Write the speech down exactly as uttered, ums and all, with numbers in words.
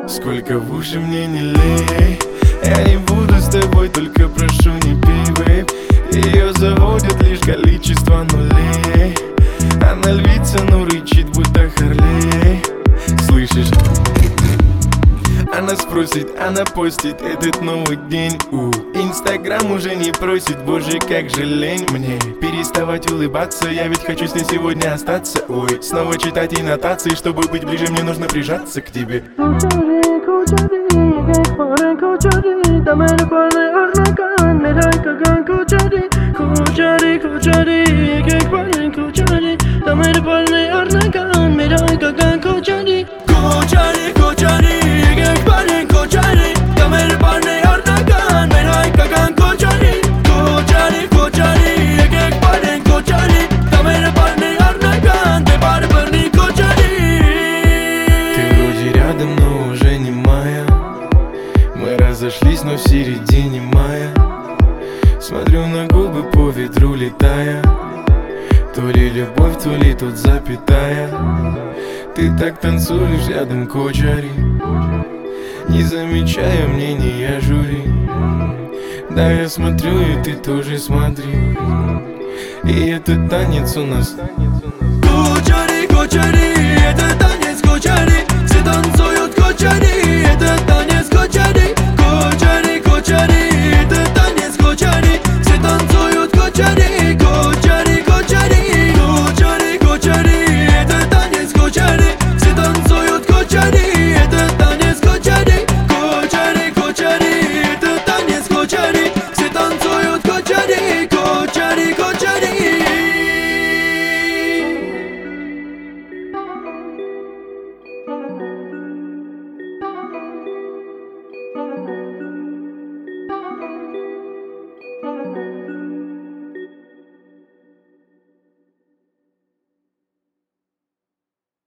Сколько в уши мне не лей, я не буду с тобой, только прошу не пей, бейб. Ее заводит лишь количество нулей. Она львица, но рычит, будто Харлей. Слышишь? Она спросит, она постит этот новый день. У Инстаграм уже не просит, боже, как же лень мне переставать улыбаться, я ведь хочу с ней сегодня остаться. Ой, снова читать и нотации, чтобы быть ближе, мне нужно прижаться к тебе. Но уже не моя. Мы разошлись, но в середине мая. Смотрю на губы по ветру летая. То ли любовь, то ли тут запятая. Ты так танцуешь рядом, кочари, не замечая мнения жюри. Да, я смотрю, и ты тоже смотри. И этот танец у нас. Кочари, кочари, это танец кочари. Все танцуют кочари, это танец.